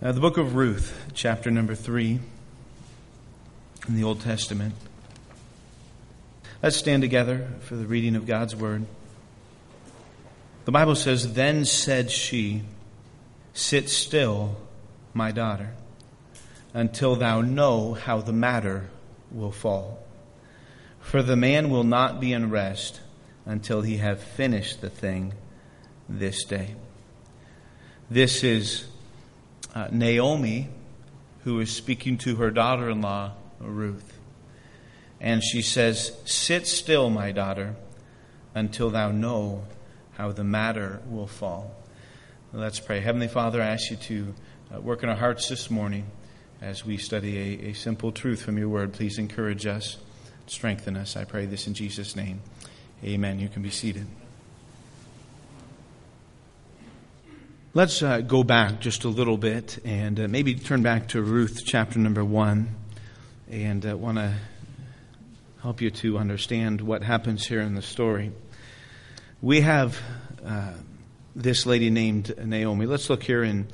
The book of Ruth, chapter number 3 in the Old Testament. Let's stand together for the reading of God's Word. The Bible says, "Then said she, 'Sit still, my daughter, until thou know how the matter will fall. For the man will not be in rest until he have finished the thing this day.'" This is Naomi, who is speaking to her daughter-in-law, Ruth. And she says, "Sit still, my daughter, until thou know how the matter will fall." Let's pray. Heavenly Father, I ask you to work in our hearts this morning as we study a simple truth from your word. Please encourage us, strengthen us. I pray this in Jesus' name. Amen. You can be seated. Let's go back just a little bit and maybe turn back to Ruth chapter number 1, and want to help you to understand what happens here in the story. We have this lady named Naomi. Let's look here in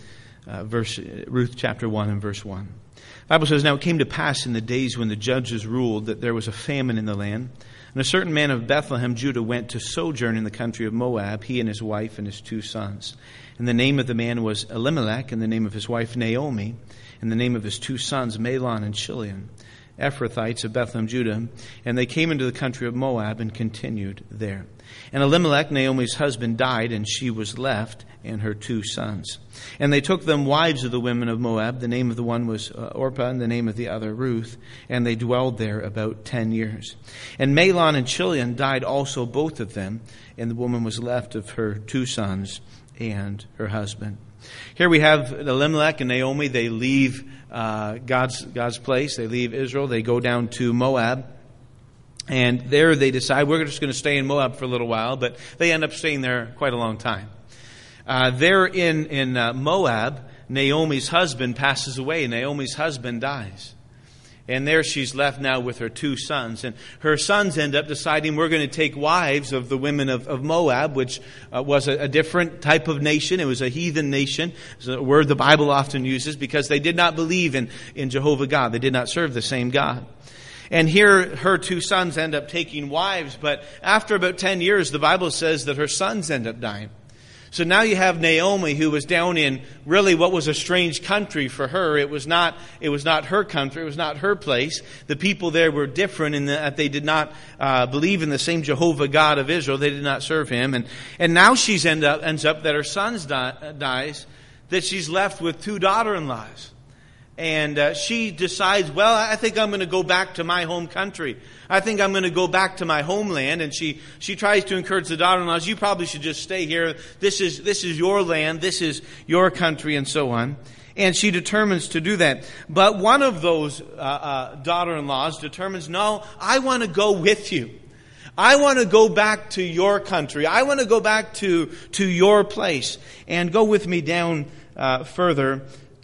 Ruth chapter 1 and verse 1. The Bible says, "Now it came to pass in the days when the judges ruled that there was a famine in the land. And a certain man of Bethlehem, Judah, went to sojourn in the country of Moab, he and his wife and his 2 sons. And the name of the man was Elimelech, and the name of his wife Naomi, and the name of his 2 sons Mahlon and Chilion, Ephrathites of Bethlehem, Judah. And they came into the country of Moab and continued there. And Elimelech, Naomi's husband, died, and she was left and her 2 sons. And they took them wives of the women of Moab. The name of the one was Orpah, and the name of the other Ruth. And they dwelled there about 10 years. And Mahlon and Chilion died also, both of them. And the woman was left of her 2 sons and her husband." Here we have Elimelech and Naomi. They leave God's place. They leave Israel. They go down to Moab. And there they decide, we're just going to stay in Moab for a little while. But they end up staying there quite a long time. There in Moab, Naomi's husband passes away. Naomi's husband dies. And there she's left now with her 2 sons. And her sons end up deciding, we're going to take wives of the women of Moab, which was a different type of nation. It was a heathen nation. It's a word the Bible often uses because they did not believe in Jehovah God. They did not serve the same God. And here her 2 sons end up taking wives. But after about 10 years, the Bible says that her sons end up dying. So now you have Naomi, who was down in really what was a strange country for her. It was not her country. It was not her place. The people there were different in that they did not believe in the same Jehovah God of Israel. They did not serve him. And now she's ends up that her sons dies, that she's left with 2 daughter-in-laws. And she decides, well, I think I'm going to go back to my home country. I think I'm going to go back to my homeland. And she tries to encourage the daughter-in-laws, you probably should just stay here. This is your land. This is your country, and so on. And she determines to do that. But one of those daughter-in-laws determines, no, I want to go with you. I want to go back to your country. I want to go back to your place. And go with me down further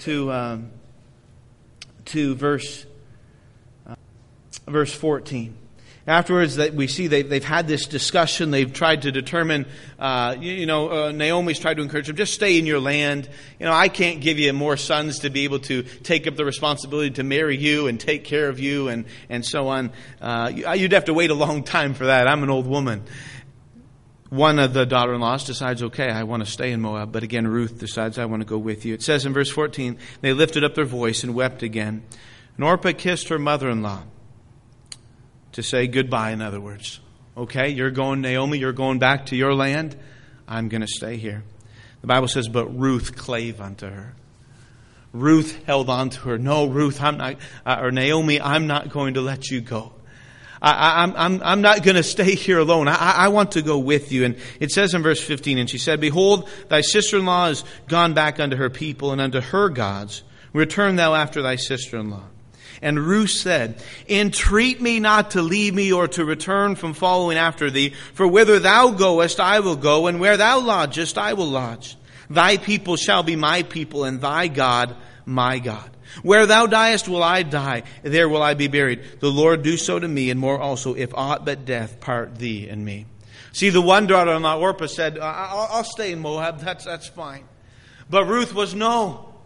to verse 14. Afterwards, that we see they've had this discussion. They've tried to determine, Naomi's tried to encourage them, just stay in your land. I can't give you more sons to be able to take up the responsibility to marry you and take care of you and so on. You'd have to wait a long time for that. I'm an old woman. One of the daughter-in-laws decides, okay, I want to stay in Moab. But again, Ruth decides, I want to go with you. It says in verse 14, they lifted up their voice and wept again. And Orpah kissed her mother-in-law to say goodbye, in other words. Okay, you're going, Naomi, you're going back to your land. I'm going to stay here. The Bible says, but Ruth clave unto her. Ruth held on to her. No, Ruth, Naomi, I'm not going to let you go. I'm not going to stay here alone. I want to go with you. And it says in verse 15, and she said, behold, thy sister-in-law is gone back unto her people and unto her gods. Return thou after thy sister-in-law. And Ruth said, entreat me not to leave me or to return from following after thee. For whither thou goest, I will go, and where thou lodgest, I will lodge. Thy people shall be my people, and thy God, my God. Where thou diest will I die, there will I be buried. The Lord do so to me, and more also, if aught but death part thee and me. See, the one daughter-in-law, Orpah, said, I'll stay in Moab, that's fine. But Ruth was no.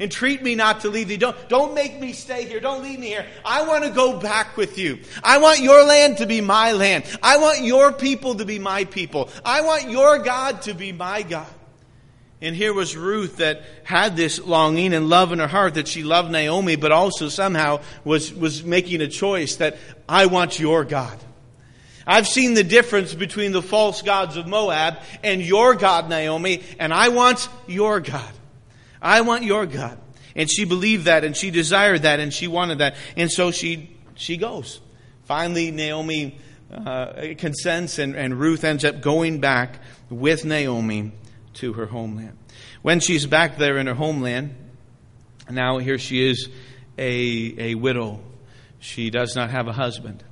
Entreat me not to leave thee. Don't make me stay here. Don't leave me here. I want to go back with you. I want your land to be my land. I want your people to be my people. I want your God to be my God. And here was Ruth that had this longing and love in her heart that she loved Naomi, but also somehow was making a choice that I want your God. I've seen the difference between the false gods of Moab and your God, Naomi, and I want your God. I want your God. And she believed that, and she desired that, and she wanted that. And so she goes. Finally, Naomi consents, and Ruth ends up going back with Naomi to her homeland. When she's back there in her homeland, now here she is a widow. She does not have a husband.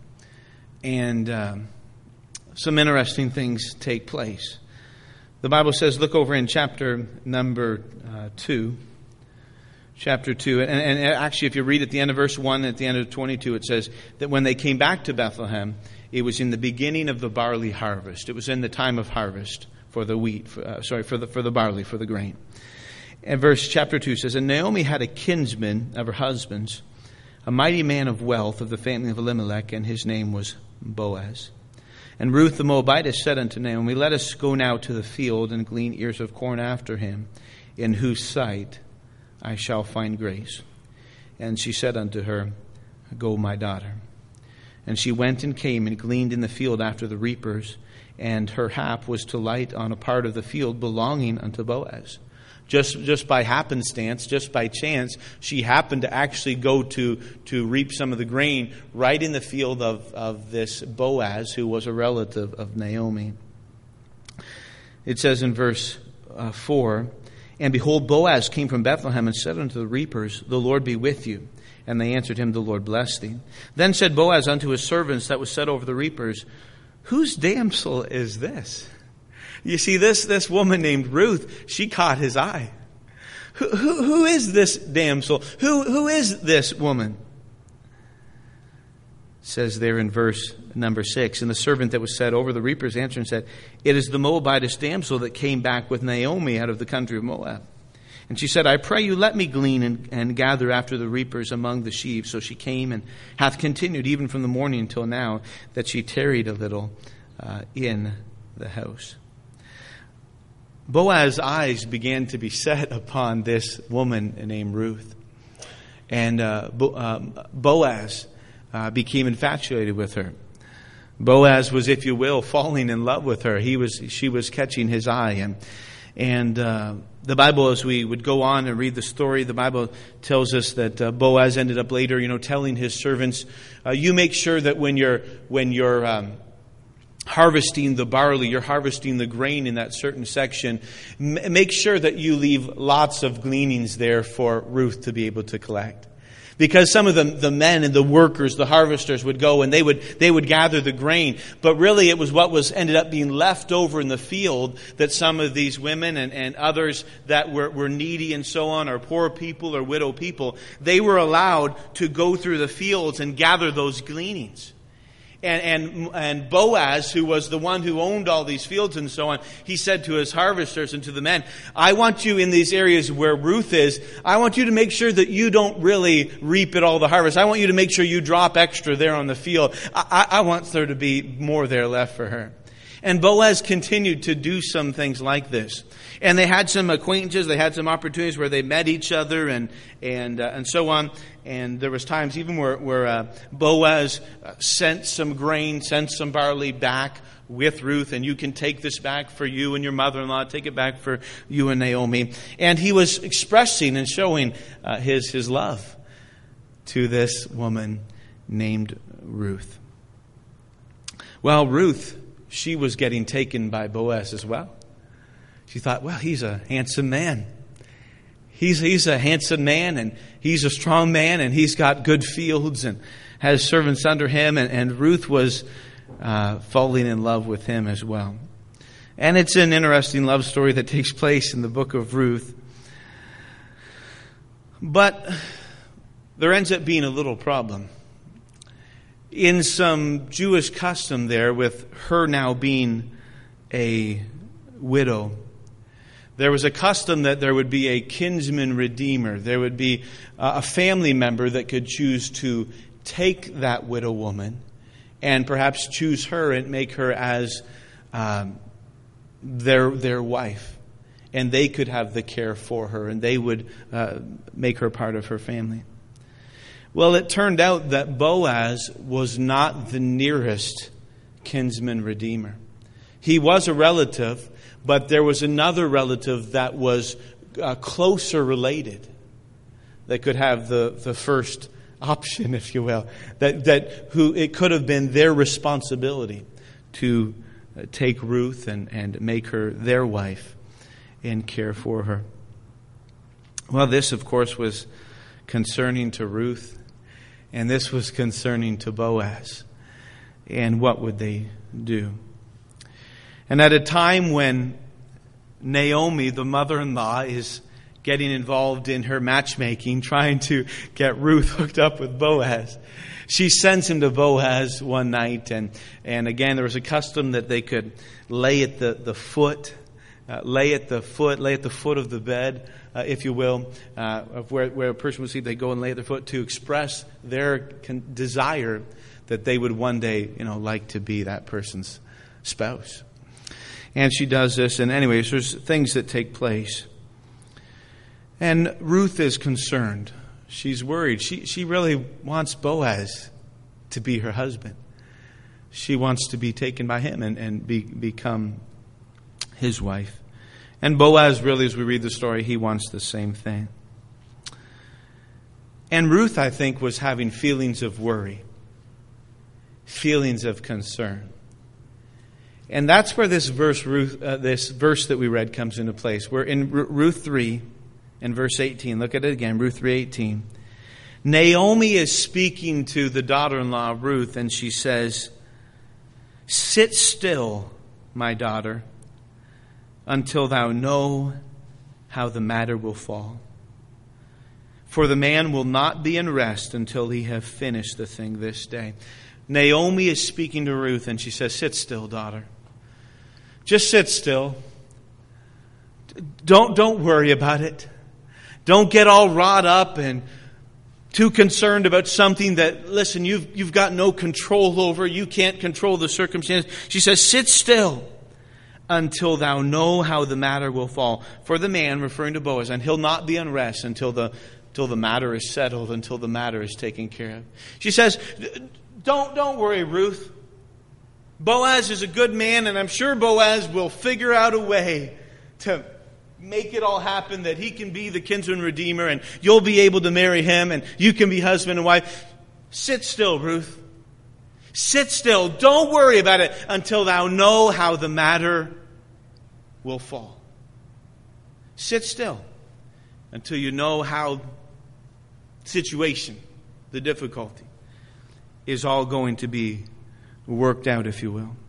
And some interesting things take place. The Bible says, look over in chapter number 2. Chapter 2. And actually, if you read at the end of verse 1, at the end of 22, it says that when they came back to Bethlehem, it was in the beginning of the barley harvest. It was in the time of harvest for the wheat, for the barley, for the grain. And chapter 2 says, and Naomi had a kinsman of her husband's, a mighty man of wealth of the family of Elimelech, and his name was Boaz. And Ruth the Moabitess said unto Naomi, let us go now to the field and glean ears of corn after him, in whose sight I shall find grace. And she said unto her, go, my daughter. And she went and came and gleaned in the field after the reapers, and her hap was to light on a part of the field belonging unto Boaz. Just by happenstance, just by chance, she happened to actually go to reap some of the grain right in the field of this Boaz, who was a relative of Naomi. It says in verse 4, and behold, Boaz came from Bethlehem and said unto the reapers, the Lord be with you. And they answered him, the Lord bless thee. Then said Boaz unto his servants that was set over the reapers, whose damsel is this? You see, this woman named Ruth, she caught his eye. Who is this damsel? Who is this woman? It says there in verse number 6, and the servant that was set over the reapers answered and said, it is the Moabitess damsel that came back with Naomi out of the country of Moab. And she said, I pray you, let me glean and gather after the reapers among the sheaves. So she came and hath continued even from the morning until now, that she tarried a little in the house. Boaz's eyes began to be set upon this woman named Ruth. And Boaz became infatuated with her. Boaz was, if you will, falling in love with her. She was catching his eye. And the Bible, as we would go on and read the story, the Bible tells us that Boaz ended up later, telling his servants, you make sure that when you're harvesting the barley, you're harvesting the grain in that certain section, make sure that you leave lots of gleanings there for Ruth to be able to collect. Because some of the men and the workers, the harvesters, would go and they would gather the grain. But really it was what was ended up being left over in the field that some of these women and others that were needy and so on, or poor people or widow people, they were allowed to go through the fields and gather those gleanings. And Boaz, who was the one who owned all these fields and so on, he said to his harvesters and to the men, I want you in these areas where Ruth is, I want you to make sure that you don't really reap at all the harvest. I want you to make sure you drop extra there on the field. I want there to be more there left for her. And Boaz continued to do some things like this. And they had some acquaintances, they had some opportunities where they met each other and so on. And there was times even where Boaz sent some grain, sent some barley back with Ruth, and you can take this back for you and your mother-in-law, take it back for you and Naomi. And he was expressing and showing his love to this woman named Ruth. Well, Ruth, she was getting taken by Boaz as well. She thought, well, he's a handsome man. He's a handsome man, and he's a strong man, and he's got good fields and has servants under him. And Ruth was falling in love with him as well. And it's an interesting love story that takes place in the book of Ruth. But there ends up being a little problem. In some Jewish custom there, with her now being a widow, There was a custom that there would be a kinsman redeemer. There would be a family member that could choose to take that widow woman and perhaps choose her and make her as their wife. And they could have the care for her, and they would make her part of her family. Well, it turned out that Boaz was not the nearest kinsman redeemer. He was a relative, but there was another relative that was closer related, that could have the first option, if you will, who it could have been their responsibility to take Ruth and make her their wife and care for her. Well, this, of course, was concerning to Ruth, and this was concerning to Boaz. And what would they do? And at a time when Naomi, the mother-in-law, is getting involved in her matchmaking, trying to get Ruth hooked up with Boaz, she sends him to Boaz one night. And again, there was a custom that they could lay at the foot of the bed, if you will, of where a person would sleep. They go and lay at their foot to express their desire that they would one day, like to be that person's spouse. And she does this. And anyways, there's things that take place. And Ruth is concerned. She's worried. She really wants Boaz to be her husband. She wants to be taken by him and become his wife. And Boaz, really, as we read the story, he wants the same thing. And Ruth, I think, was having feelings of worry, feelings of concern. And that's where this verse that we read comes into place. We're in Ruth 3 and verse 18. Look at it again, Ruth 3:18. Naomi is speaking to the daughter-in-law of Ruth, and she says, "Sit still, my daughter, until thou know how the matter will fall. For the man will not be in rest until he have finished the thing this day." Naomi is speaking to Ruth, and she says, "Sit still, daughter. Just sit still. Don't worry about it. Don't get all wrought up and too concerned about something that, listen, you've got no control over. You can't control the circumstances." She says, "Sit still until thou know how the matter will fall. For the man," referring to Boaz, "and he'll not be in rest until the matter is settled, until the matter is taken care of." She says, Don't worry, Ruth. Boaz is a good man, and I'm sure Boaz will figure out a way to make it all happen, that he can be the kinsman redeemer, and you'll be able to marry him, and you can be husband and wife. Sit still, Ruth. Sit still. Don't worry about it until thou know how the matter will fall. Sit still until you know how the situation, the difficulty, is all going to be worked out, if you will.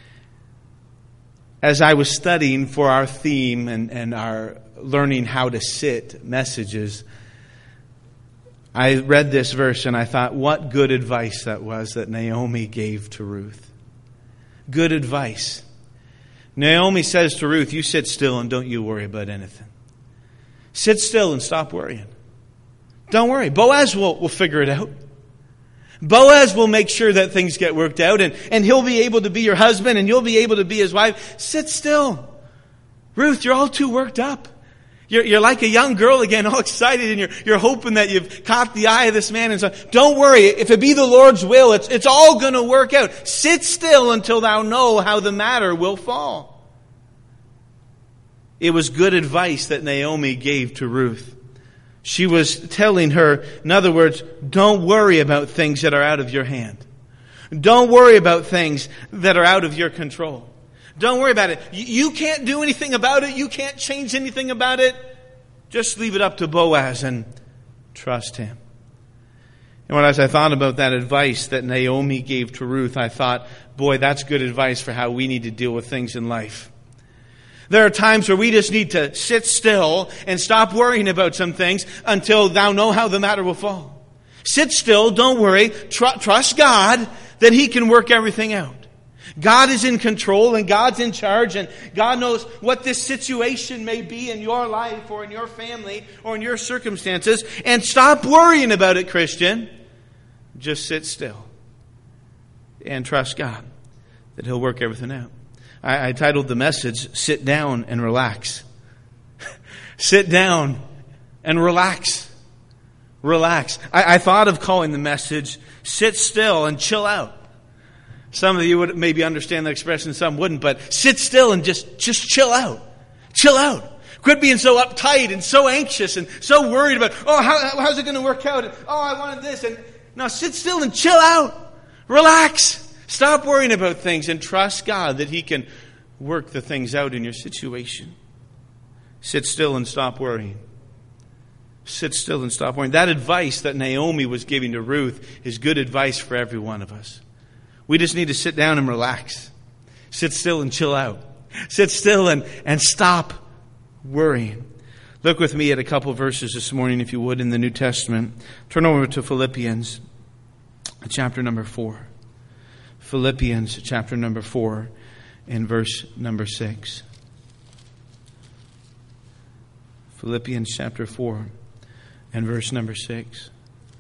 As I was studying for our theme and our learning how to sit messages, I read this verse and I thought, what good advice that was that Naomi gave to Ruth. Good advice. Naomi says to Ruth, "You sit still and don't you worry about anything. Sit still and stop worrying. Don't worry. Boaz will figure it out. Boaz will make sure that things get worked out, and he'll be able to be your husband, and you'll be able to be his wife. Sit still. Ruth, you're all too worked up. You're like a young girl again, all excited, and you're hoping that you've caught the eye of this man. And so, don't worry. If it be the Lord's will, it's all going to work out. Sit still until thou know how the matter will fall." It was good advice that Naomi gave to Ruth. She was telling her, in other words, don't worry about things that are out of your hand. Don't worry about things that are out of your control. Don't worry about it. You can't do anything about it. You can't change anything about it. Just leave it up to Boaz and trust him. And as I thought about that advice that Naomi gave to Ruth, I thought, boy, that's good advice for how we need to deal with things in life. There are times where we just need to sit still and stop worrying about some things until thou know how the matter will fall. Sit still, don't worry, trust God that He can work everything out. God is in control and God's in charge, and God knows what this situation may be in your life or in your family or in your circumstances. And stop worrying about it, Christian. Just sit still and trust God that He'll work everything out. I titled the message, Sit Down and Relax. Sit down and relax. Relax. I thought of calling the message, Sit Still and Chill Out. Some of you would maybe understand the expression, some wouldn't, but sit still and just chill out. Chill out. Quit being so uptight and so anxious and so worried about, how's it going to work out? And, I wanted this. And no, sit still and chill out. Relax. Stop worrying about things and trust God that He can work the things out in your situation. Sit still and stop worrying. Sit still and stop worrying. That advice that Naomi was giving to Ruth is good advice for every one of us. We just need to sit down and relax. Sit still and chill out. Sit still and stop worrying. Look with me at a couple verses this morning, if you would, in the New Testament. Turn over to Philippians, chapter number 4. Philippians, chapter number 4, and verse number 6. Philippians, chapter 4, and verse number 6.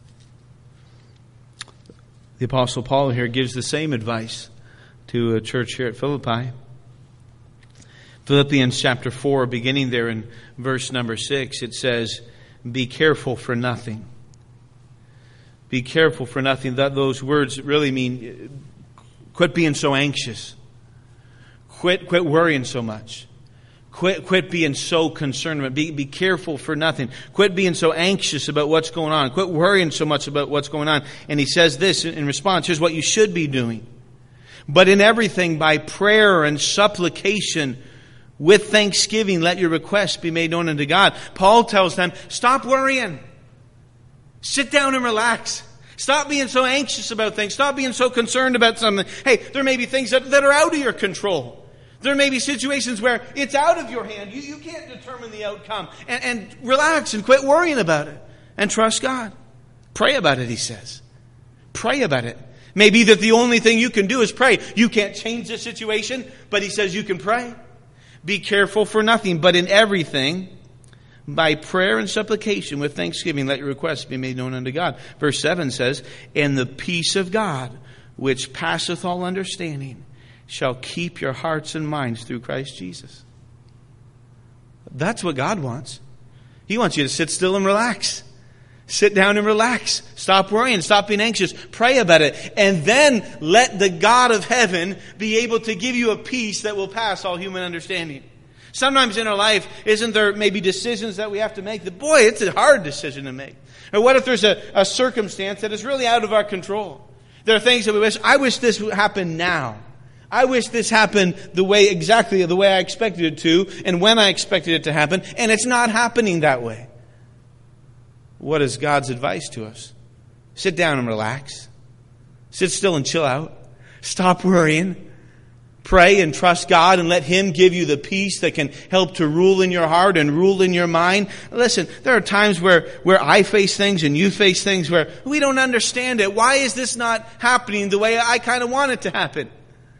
The Apostle Paul here gives the same advice to a church here at Philippi. Philippians chapter 4, beginning there in verse number 6, it says, Be careful for nothing. Be careful for nothing. Those words really mean quit being so anxious. Quit worrying so much. Quit being so concerned. Be careful for nothing. Quit being so anxious about what's going on. Quit worrying so much about what's going on. And he says this in response. Here's what you should be doing. But in everything, by prayer and supplication, with thanksgiving, let your requests be made known unto God. Paul tells them, stop worrying. Sit down and relax. Stop being so anxious about things. Stop being so concerned about something. Hey, there may be things that are out of your control. There may be situations where it's out of your hand. You can't determine the outcome. And relax and quit worrying about it. And trust God. Pray about it, he says. Pray about it. Maybe that the only thing you can do is pray. You can't change the situation, but he says you can pray. Be careful for nothing, but in everything, by prayer and supplication with thanksgiving, let your requests be made known unto God. Verse 7 says, And the peace of God, which passeth all understanding, shall keep your hearts and minds through Christ Jesus. That's what God wants. He wants you to sit still and relax. Sit down and relax. Stop worrying. Stop being anxious. Pray about it. And then let the God of heaven be able to give you a peace that will pass all human understanding. Sometimes in our life, isn't there maybe decisions that we have to make? Boy, it's a hard decision to make. Or what if there's a circumstance that is really out of our control? There are things that we wish, I wish this would happen now. I wish this happened exactly the way I expected it to and when I expected it to happen, and it's not happening that way. What is God's advice to us? Sit down and relax. Sit still and chill out. Stop worrying. Pray and trust God and let Him give you the peace that can help to rule in your heart and rule in your mind. Listen, there are times where I face things and you face things where we don't understand it. Why is this not happening the way I kind of want it to happen?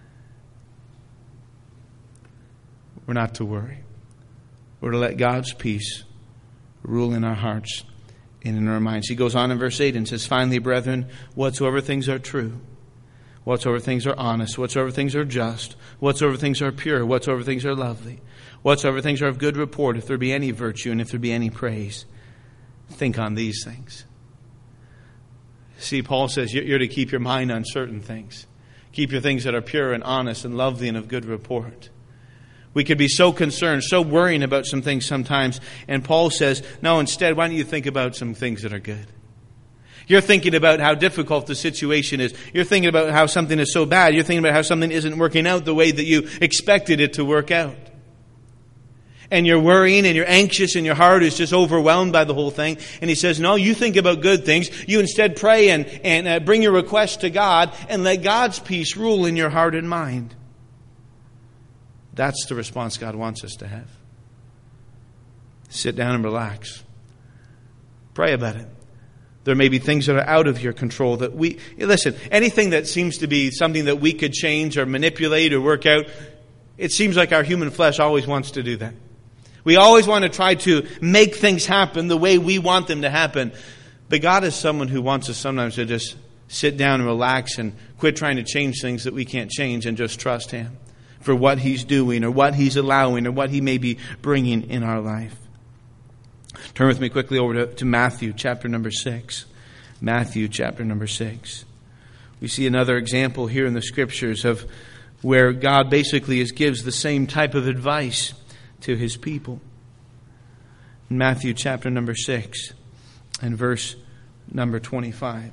We're not to worry. We're to let God's peace rule in our hearts and in our minds. He goes on in verse 8 and says, Finally, brethren, whatsoever things are true, whatsoever things are honest, whatsoever things are just, whatsoever things are pure, whatsoever things are lovely, whatsoever things are of good report, if there be any virtue and if there be any praise, think on these things. See, Paul says you're to keep your mind on certain things. Keep your things that are pure and honest and lovely and of good report. We could be so concerned, so worrying about some things sometimes. And Paul says, no, instead, why don't you think about some things that are good? You're thinking about how difficult the situation is. You're thinking about how something is so bad. You're thinking about how something isn't working out the way that you expected it to work out. And you're worrying and you're anxious and your heart is just overwhelmed by the whole thing. And he says, no, you think about good things. You instead pray and bring your requests to God and let God's peace rule in your heart and mind. That's the response God wants us to have. Sit down and relax. Pray about it. There may be things that are out of your control that listen, anything that seems to be something that we could change or manipulate or work out, it seems like our human flesh always wants to do that. We always want to try to make things happen the way we want them to happen. But God is someone who wants us sometimes to just sit down and relax and quit trying to change things that we can't change and just trust Him for what He's doing or what He's allowing or what He may be bringing in our life. Turn with me quickly over to Matthew chapter number 6. Matthew chapter number 6. We see another example here in the Scriptures of where God basically gives the same type of advice to His people. In Matthew chapter number 6 and verse number 25.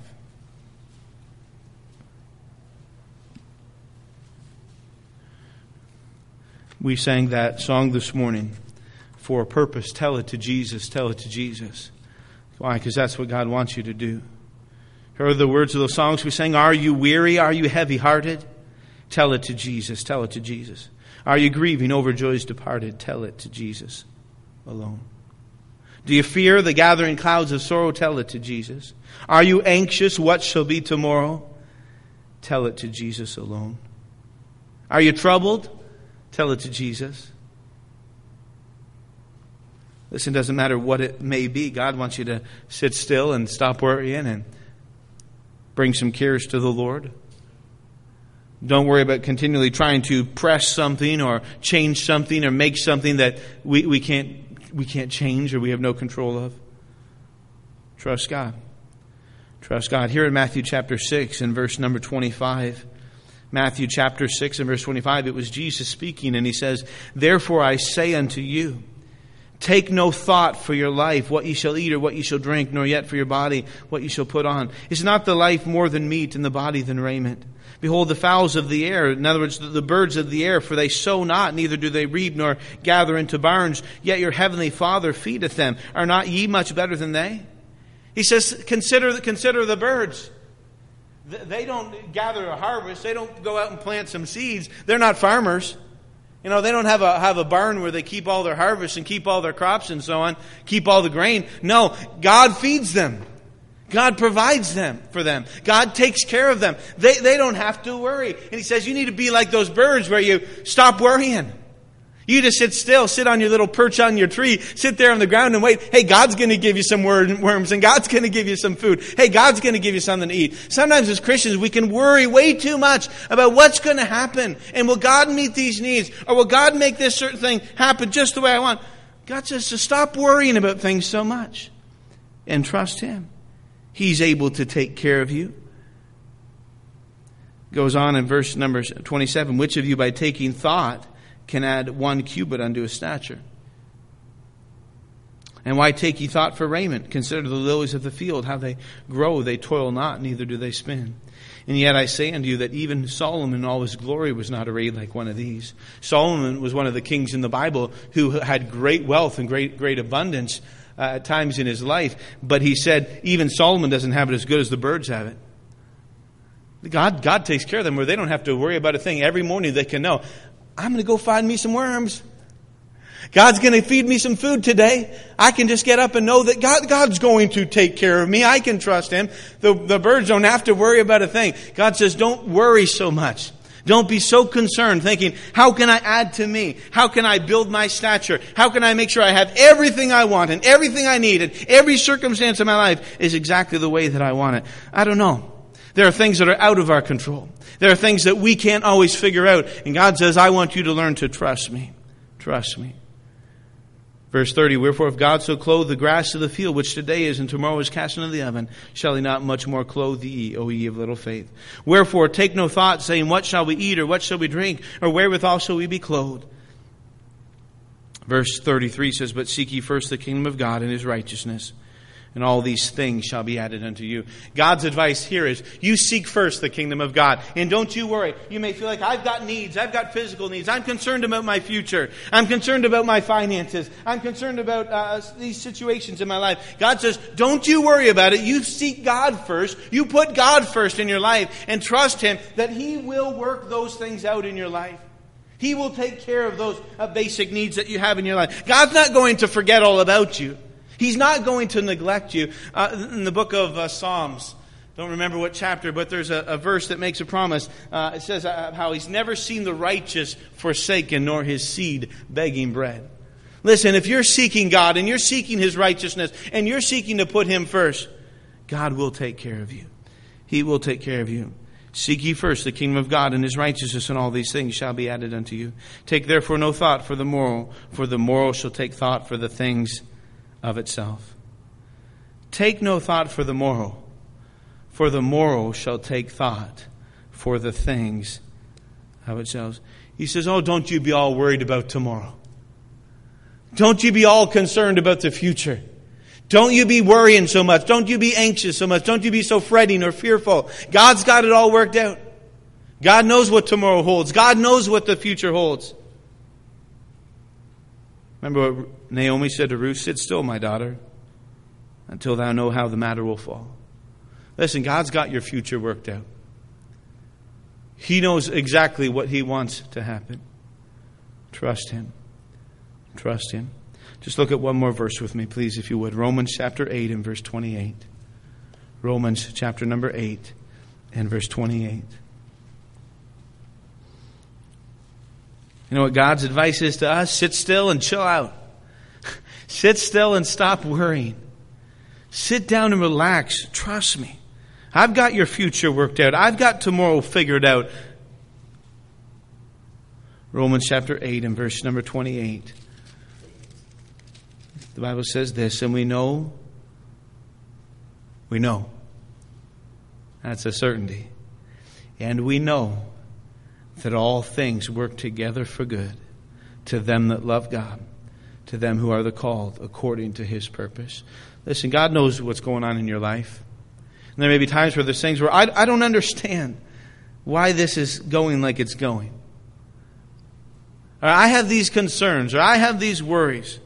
We sang that song this morning, For a Purpose. Tell it to Jesus, tell it to Jesus. Why? Because that's what God wants you to do. Here are the words of the songs we sang. Are you weary? Are you heavy-hearted? Tell it to Jesus, tell it to Jesus. Are you grieving over joys departed? Tell it to Jesus alone. Do you fear the gathering clouds of sorrow? Tell it to Jesus. Are you anxious? What shall be tomorrow? Tell it to Jesus alone. Are you troubled? Tell it to Jesus. Listen, it doesn't matter what it may be. God wants you to sit still and stop worrying and bring some cares to the Lord. Don't worry about continually trying to press something or change something or make something that we can't change or we have no control of. Trust God. Trust God. Here in Matthew chapter 6 and verse number 25. Matthew chapter 6 and verse 25, it was Jesus speaking, and He says, Therefore I say unto you, take no thought for your life, what ye shall eat or what ye shall drink, nor yet for your body, what ye shall put on. Is not the life more than meat, and the body than raiment? Behold the fowls of the air, in other words, the birds of the air, for they sow not, neither do they reap, nor gather into barns, yet your heavenly Father feedeth them. Are not ye much better than they? He says, consider the birds. They don't gather a harvest. They don't go out and plant some seeds. They're not farmers. You know, they don't have a barn where they keep all their harvests and keep all their crops and so on, keep all the grain. No, God feeds them. God provides them for them. God takes care of them. They don't have to worry. And He says you need to be like those birds where you stop worrying. You just sit still, sit on your little perch on your tree, sit there on the ground and wait. Hey, God's going to give you some worms and God's going to give you some food. Hey, God's going to give you something to eat. Sometimes as Christians, we can worry way too much about what's going to happen. And will God meet these needs? Or will God make this certain thing happen just the way I want? God says to stop worrying about things so much and trust Him. He's able to take care of you. Goes on in verse number 27. Which of you by taking thought can add 1 cubit unto his stature? And why take ye thought for raiment? Consider the lilies of the field, how they grow. They toil not, neither do they spin. And yet I say unto you that even Solomon in all his glory was not arrayed like one of these. Solomon was one of the kings in the Bible who had great wealth and great abundance at times in his life. But he said, even Solomon doesn't have it as good as the birds have it. God takes care of them where they don't have to worry about a thing. Every morning they can know, I'm going to go find me some worms. God's going to feed me some food today. I can just get up and know that God's going to take care of me. I can trust Him. The birds don't have to worry about a thing. God says, don't worry so much. Don't be so concerned thinking, how can I add to me? How can I build my stature? How can I make sure I have everything I want and everything I need and every circumstance of my life is exactly the way that I want it? I don't know. There are things that are out of our control. There are things that we can't always figure out. And God says, I want you to learn to trust me. Trust me. Verse 30, wherefore if God so clothe the grass of the field, which today is and tomorrow is cast into the oven, shall He not much more clothe thee, O ye of little faith? Wherefore take no thought, saying, what shall we eat, or what shall we drink, or wherewithal shall we be clothed? Verse 33 says, but seek ye first the kingdom of God and His righteousness, and all these things shall be added unto you. God's advice here is, you seek first the kingdom of God. And don't you worry. You may feel like, I've got needs. I've got physical needs. I'm concerned about my future. I'm concerned about my finances. I'm concerned about these situations in my life. God says, don't you worry about it. You seek God first. You put God first in your life and trust Him that He will work those things out in your life. He will take care of those basic needs that you have in your life. God's not going to forget all about you. He's not going to neglect you. In the book of Psalms, don't remember what chapter, but there's a verse that makes a promise. It says how He's never seen the righteous forsaken, nor his seed begging bread. Listen, if you're seeking God and you're seeking His righteousness and you're seeking to put Him first, God will take care of you. He will take care of you. Seek ye first the kingdom of God and His righteousness, and all these things shall be added unto you. Take therefore no thought for the morrow shall take thought for the things of itself. Take no thought for the morrow shall take thought for the things of itself. He says, oh, don't you be all worried about tomorrow. Don't you be all concerned about the future. Don't you be worrying so much. Don't you be anxious so much. Don't you be so fretting or fearful. God's got it all worked out. God knows what tomorrow holds. God knows what the future holds. Remember what Naomi said to Ruth? Sit still, my daughter, until thou know how the matter will fall. Listen, God's got your future worked out. He knows exactly what He wants to happen. Trust Him. Trust Him. Just look at one more verse with me, please, if you would. Romans chapter 8 and verse 28. Romans chapter number 8 and verse 28. You know what God's advice is to us? Sit still and chill out. Sit still and stop worrying. Sit down and relax. Trust me. I've got your future worked out. I've got tomorrow figured out. Romans chapter 8 and verse number 28. The Bible says this, and we know. That's a certainty. And we know that all things work together for good to them that love God, to them who are the called according to His purpose. Listen, God knows what's going on in your life. And there may be times where there's things where I don't understand why this is going like it's going. Or I have these concerns, or I have these worries.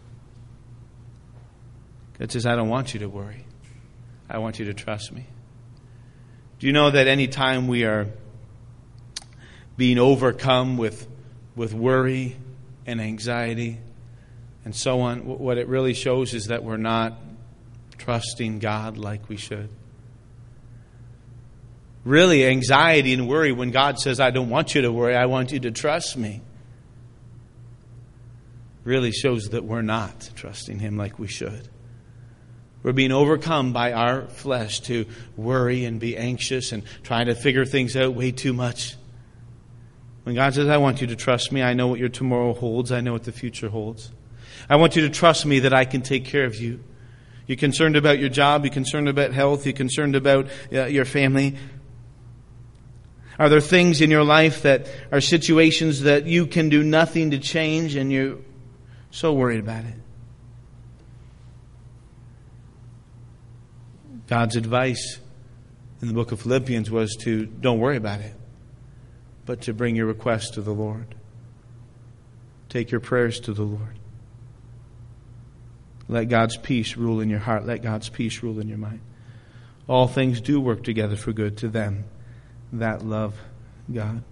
God says, I don't want you to worry. I want you to trust me. Do you know that any time we are being overcome with worry and anxiety and so on, what it really shows is that we're not trusting God like we should. Really, anxiety and worry, when God says, I don't want you to worry, I want you to trust me, really shows that we're not trusting Him like we should. We're being overcome by our flesh to worry and be anxious and trying to figure things out way too much. When God says, I want you to trust me, I know what your tomorrow holds, I know what the future holds. I want you to trust me that I can take care of you. You're concerned about your job, you're concerned about health, you're concerned about your family. Are there things in your life that are situations that you can do nothing to change and you're so worried about it? God's advice in the book of Philippians was to don't worry about it, but to bring your requests to the Lord. Take your prayers to the Lord. Let God's peace rule in your heart. Let God's peace rule in your mind. All things do work together for good to them that love God.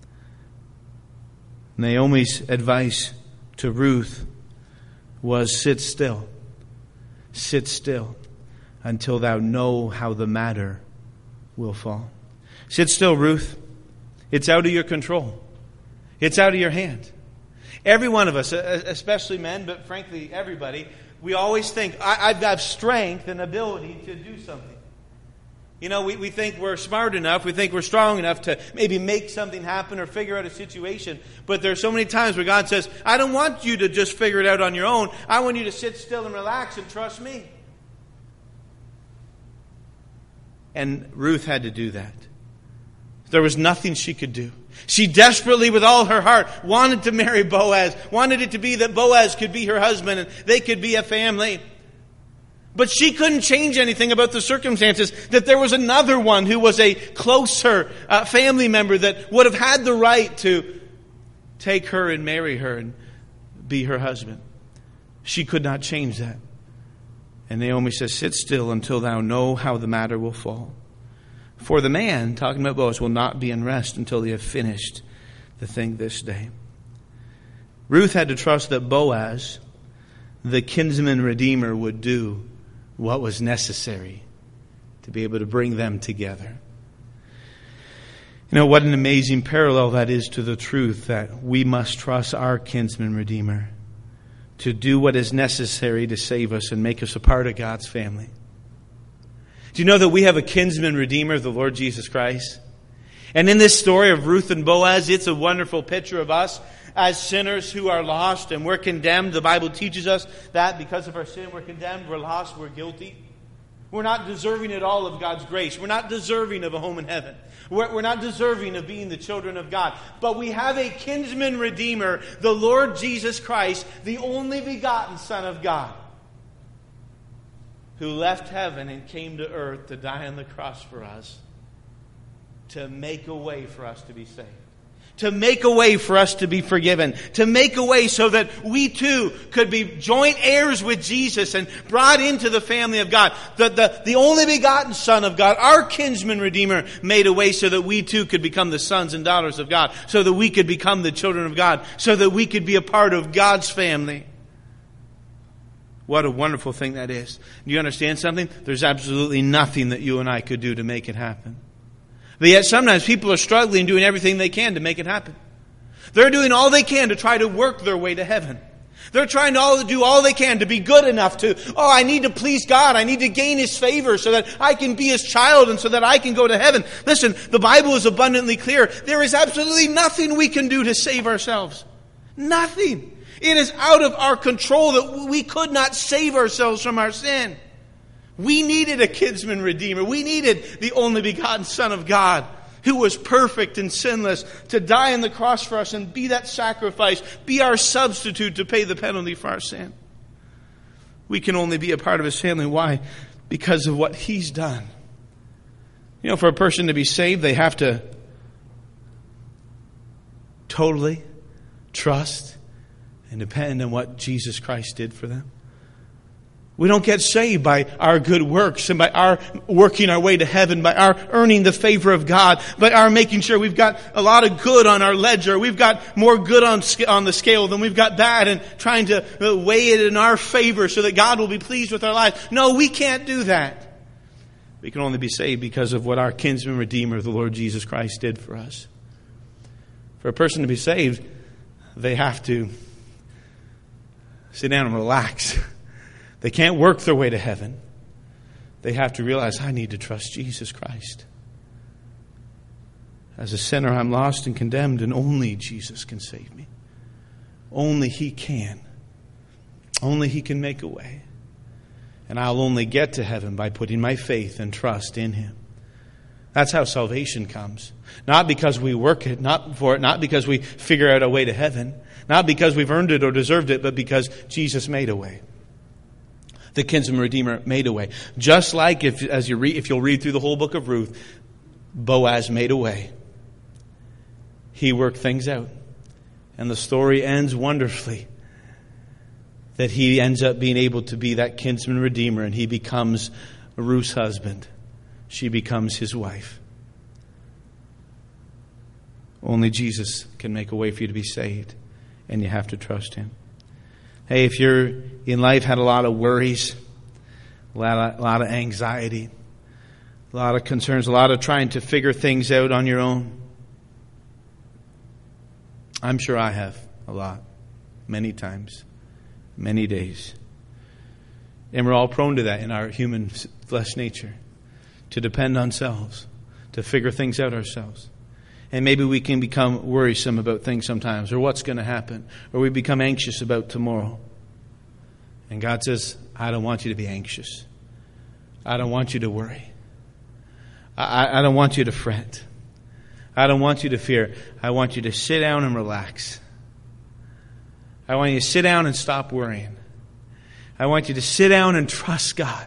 Naomi's advice to Ruth was sit still. Sit still until thou know how the matter will fall. Sit still, Ruth. It's out of your control. It's out of your hand. Every one of us, especially men, but frankly everybody, we always think, I've got strength and ability to do something. You know, we think we're smart enough, we think we're strong enough to maybe make something happen or figure out a situation. But there's so many times where God says, I don't want you to just figure it out on your own. I want you to sit still and relax and trust me. And Ruth had to do that. There was nothing she could do. She desperately, with all her heart, wanted to marry Boaz. Wanted it to be that Boaz could be her husband and they could be a family. But she couldn't change anything about the circumstances. That there was another one who was a closer family member that would have had the right to take her and marry her and be her husband. She could not change that. And Naomi says, sit still until thou know how the matter will fall. For the man, talking about Boaz, will not be in rest until he have finished the thing this day. Ruth had to trust that Boaz, the kinsman redeemer would do what was necessary to be able to bring them together. You know, what an amazing parallel that is to the truth that we must trust our kinsman redeemer to do what is necessary to save us and make us a part of God's family. Do you know that we have a kinsman redeemer, the Lord Jesus Christ? And in this story of Ruth and Boaz, it's a wonderful picture of us as sinners who are lost and we're condemned. The Bible teaches us that because of our sin, we're condemned, we're lost, we're guilty. We're not deserving at all of God's grace. We're not deserving of a home in heaven. We're not deserving of being the children of God. But we have a kinsman redeemer, the Lord Jesus Christ, the only begotten Son of God, who left heaven and came to earth to die on the cross for us, to make a way for us to be saved. To make a way for us to be forgiven. To make a way so that we too could be joint heirs with Jesus and brought into the family of God. The only begotten Son of God, our kinsman redeemer, made a way so that we too could become the sons and daughters of God. So that we could become the children of God. So that we could be a part of God's family. What a wonderful thing that is. Do you understand something? There's absolutely nothing that you and I could do to make it happen. But yet sometimes people are struggling, doing everything they can to make it happen. They're doing all they can to try to work their way to heaven. They're trying to do all they can to be good enough to, I need to please God. I need to gain His favor so that I can be His child and so that I can go to heaven. Listen, the Bible is abundantly clear. There is absolutely nothing we can do to save ourselves. Nothing. It is out of our control that we could not save ourselves from our sin. We needed a kinsman redeemer. We needed the only begotten Son of God who was perfect and sinless to die on the cross for us and be that sacrifice, be our substitute to pay the penalty for our sin. We can only be a part of His family. Why? Because of what He's done. You know, for a person to be saved, they have to totally trust and depend on what Jesus Christ did for them. We don't get saved by our good works and by our working our way to heaven, by our earning the favor of God, by our making sure we've got a lot of good on our ledger. We've got more good on the scale than we've got bad, and trying to weigh it in our favor so that God will be pleased with our lives. No, we can't do that. We can only be saved because of what our kinsman redeemer, the Lord Jesus Christ, did for us. For a person to be saved, they have to sit down and relax. They can't work their way to heaven. They have to realize, I need to trust Jesus Christ. As a sinner, I'm lost and condemned, and only Jesus can save me. Only He can. Only He can make a way. And I'll only get to heaven by putting my faith and trust in Him. That's how salvation comes. Not because we work it, not for it, not because we figure out a way to heaven, not because we've earned it or deserved it, but because Jesus made a way. The kinsman redeemer made a way. Just like if you'll read through the whole book of Ruth, Boaz made a way. He worked things out. And the story ends wonderfully. That he ends up being able to be that kinsman redeemer, and he becomes Ruth's husband. She becomes his wife. Only Jesus can make a way for you to be saved, and you have to trust Him. Hey, if you're in life, had a lot of worries, a lot of anxiety, a lot of concerns, a lot of trying to figure things out on your own. I'm sure I have a lot, many times, many days. And we're all prone to that in our human flesh nature, to depend on selves, to figure things out ourselves. And maybe we can become worrisome about things sometimes, or what's going to happen, or we become anxious about tomorrow. And God says, I don't want you to be anxious. I don't want you to worry. I don't want you to fret. I don't want you to fear. I want you to sit down and relax. I want you to sit down and stop worrying. I want you to sit down and trust God.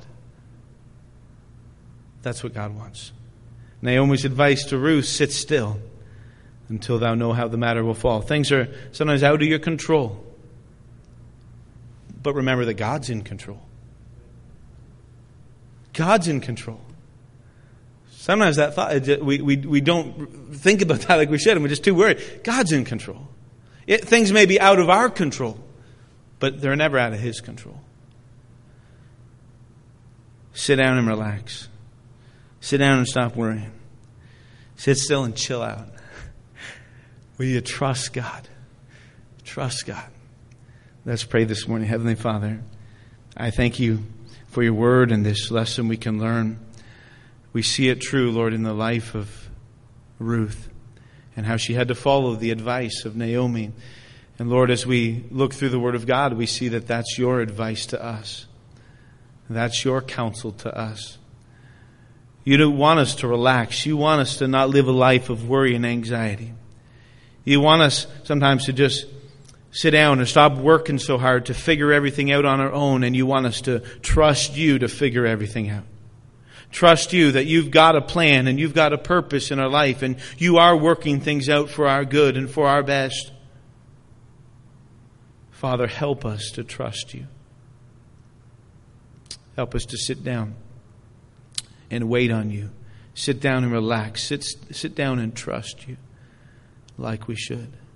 That's what God wants. Naomi's advice to Ruth, sit still until thou know how the matter will fall. Things are sometimes out of your control. But remember that God's in control. God's in control. Sometimes that thought, we don't think about that like we should, and we're just too worried. God's in control. Things may be out of our control, but they're never out of His control. Sit down and relax. Sit down and stop worrying. Sit still and chill out. Will you trust God? Trust God. Let's pray this morning. Heavenly Father, I thank You for Your word and this lesson we can learn. We see it true, Lord, in the life of Ruth and how she had to follow the advice of Naomi. And Lord, as we look through the Word of God, we see that that's Your advice to us. That's Your counsel to us. You don't want us to relax. You want us to not live a life of worry and anxiety. You want us sometimes to just sit down and stop working so hard to figure everything out on our own, and You want us to trust You to figure everything out. Trust You that You've got a plan and You've got a purpose in our life, and You are working things out for our good and for our best. Father, help us to trust You. Help us to sit down and wait on You. Sit down and relax. Sit down and trust You like we should.